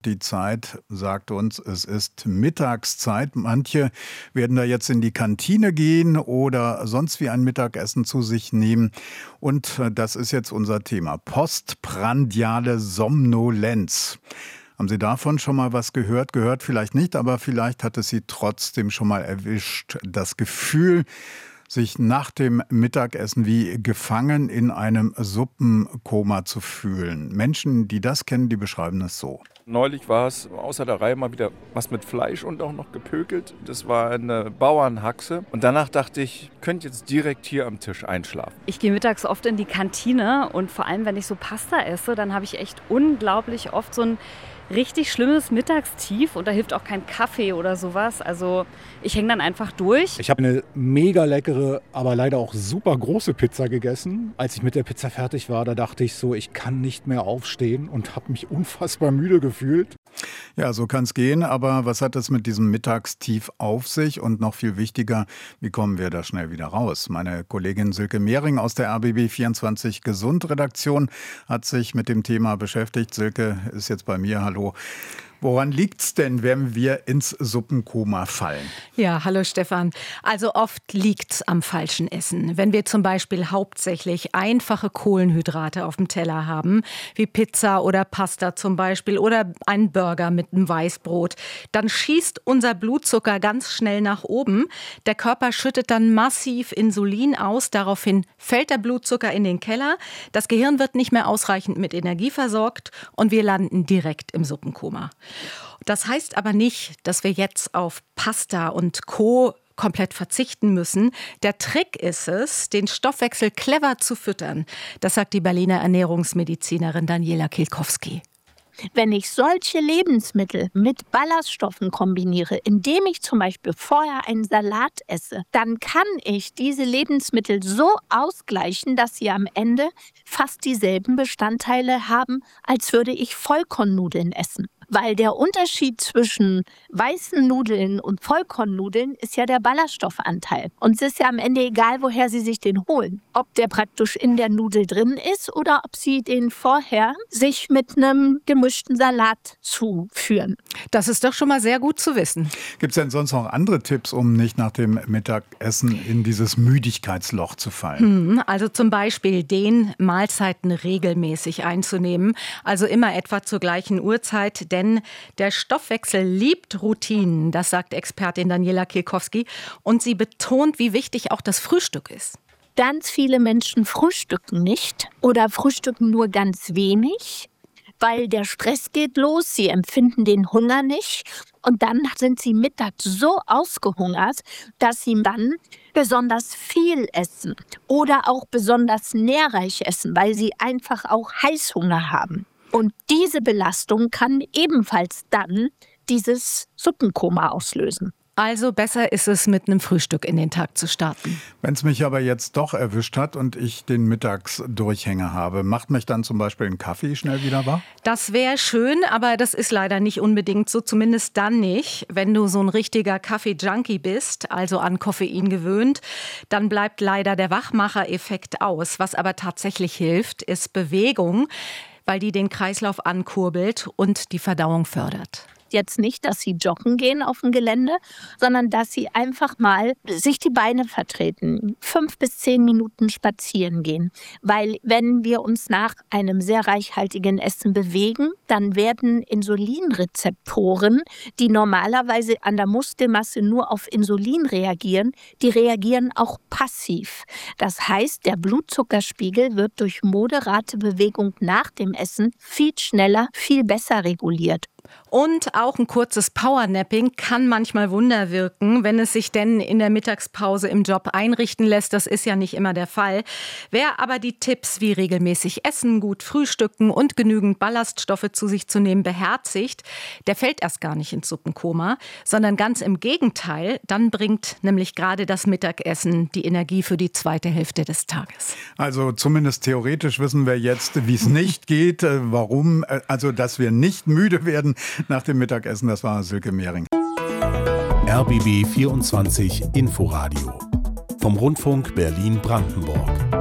Die Zeit sagt uns, es ist Mittagszeit. Manche werden da jetzt in die Kantine gehen oder sonst wie ein Mittagessen zu sich nehmen. Und das ist jetzt unser Thema: postprandiale Somnolenz. Haben Sie davon schon mal was gehört? Gehört vielleicht nicht, aber vielleicht hat es Sie trotzdem schon mal erwischt. Das Gefühl, sich nach dem Mittagessen wie gefangen in einem Suppenkoma zu fühlen. Menschen, die das kennen, die beschreiben es so. Neulich war es außer der Reihe mal wieder was mit Fleisch und auch noch gepökelt. Das war eine Bauernhaxe. Und danach dachte ich könnte jetzt direkt hier am Tisch einschlafen. Ich gehe mittags oft in die Kantine und vor allem, wenn ich so Pasta esse, dann habe ich echt unglaublich oft so ein richtig schlimmes Mittagstief und da hilft auch kein Kaffee oder sowas. Also ich hänge dann einfach durch. Ich habe eine mega leckere, aber leider auch super große Pizza gegessen. Als ich mit der Pizza fertig war, da dachte ich so, ich kann nicht mehr aufstehen und habe mich unfassbar müde gefühlt. Ja, so kann es gehen, aber was hat es mit diesem Mittagstief auf sich? Und noch viel wichtiger, wie kommen wir da schnell wieder raus? Meine Kollegin Silke Mehring aus der RBB24 Gesund-Redaktion hat sich mit dem Thema beschäftigt. Silke ist jetzt bei mir. Hallo. Woran liegt's denn, wenn wir ins Suppenkoma fallen? Ja, hallo Stefan. Also oft liegt's am falschen Essen. Wenn wir zum Beispiel hauptsächlich einfache Kohlenhydrate auf dem Teller haben, wie Pizza oder Pasta zum Beispiel oder einen Burger mit einem Weißbrot, dann schießt unser Blutzucker ganz schnell nach oben. Der Körper schüttet dann massiv Insulin aus. Daraufhin fällt der Blutzucker in den Keller. Das Gehirn wird nicht mehr ausreichend mit Energie versorgt und wir landen direkt im Suppenkoma. Das heißt aber nicht, dass wir jetzt auf Pasta und Co. komplett verzichten müssen. Der Trick ist es, den Stoffwechsel clever zu füttern. Das sagt die Berliner Ernährungsmedizinerin Daniela Kilkowski. Wenn ich solche Lebensmittel mit Ballaststoffen kombiniere, indem ich zum Beispiel vorher einen Salat esse, dann kann ich diese Lebensmittel so ausgleichen, dass sie am Ende fast dieselben Bestandteile haben, als würde ich Vollkornnudeln essen. Weil der Unterschied zwischen weißen Nudeln und Vollkornnudeln ist ja der Ballaststoffanteil. Und es ist ja am Ende egal, woher Sie sich den holen. Ob der praktisch in der Nudel drin ist oder ob Sie den vorher sich mit einem gemischten Salat zuführen. Das ist doch schon mal sehr gut zu wissen. Gibt es denn sonst noch andere Tipps, um nicht nach dem Mittagessen in dieses Müdigkeitsloch zu fallen? Also zum Beispiel den Mahlzeiten regelmäßig einzunehmen. Also immer etwa zur gleichen Uhrzeit, denn der Stoffwechsel liebt Routinen, das sagt Expertin Daniela Kilkowski. Und sie betont, wie wichtig auch das Frühstück ist. Ganz viele Menschen frühstücken nicht oder frühstücken nur ganz wenig, weil der Stress geht los, sie empfinden den Hunger nicht. Und dann sind sie mittags so ausgehungert, dass sie dann besonders viel essen oder auch besonders nährreich essen, weil sie einfach auch Heißhunger haben. Und diese Belastung kann ebenfalls dann dieses Suppenkoma auslösen. Also besser ist es, mit einem Frühstück in den Tag zu starten. Wenn es mich aber jetzt doch erwischt hat und ich den Mittagsdurchhänger habe, macht mich dann zum Beispiel ein Kaffee schnell wieder wach? Das wäre schön, aber das ist leider nicht unbedingt so, zumindest dann nicht. Wenn du so ein richtiger Kaffee-Junkie bist, also an Koffein gewöhnt, dann bleibt leider der Wachmacher-Effekt aus. Was aber tatsächlich hilft, ist Bewegung, weil die den Kreislauf ankurbelt und die Verdauung fördert. Jetzt nicht, dass sie joggen gehen auf dem Gelände, sondern dass sie einfach mal sich die Beine vertreten, 5 bis 10 Minuten spazieren gehen. Weil wenn wir uns nach einem sehr reichhaltigen Essen bewegen, dann werden Insulinrezeptoren, die normalerweise an der Muskelmasse nur auf Insulin reagieren, die reagieren auch passiv. Das heißt, der Blutzuckerspiegel wird durch moderate Bewegung nach dem Essen viel schneller, viel besser reguliert. Und auch ein kurzes Powernapping kann manchmal Wunder wirken, wenn es sich denn in der Mittagspause im Job einrichten lässt. Das ist ja nicht immer der Fall. Wer aber die Tipps wie regelmäßig essen, gut frühstücken und genügend Ballaststoffe zu sich zu nehmen beherzigt, der fällt erst gar nicht ins Suppenkoma, sondern ganz im Gegenteil. Dann bringt nämlich gerade das Mittagessen die Energie für die zweite Hälfte des Tages. Also zumindest theoretisch wissen wir jetzt, wie es nicht geht, warum, also dass wir nicht müde werden nach dem Mittagessen. Das war Silke Mehring. RBB 24 Inforadio vom Rundfunk Berlin-Brandenburg.